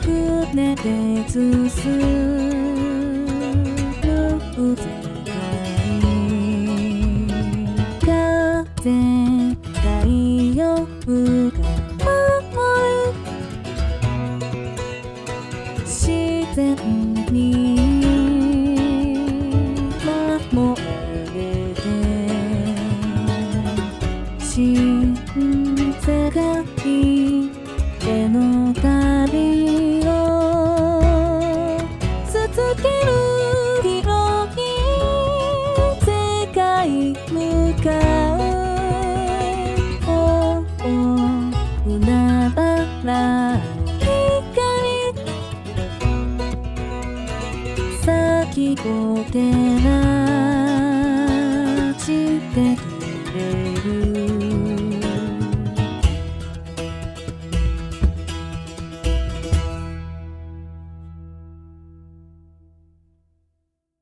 船で進む世界風太陽が守る自然に守られて新世界への旅を続ける広い世界向かう海原光咲き誇照らしてくれる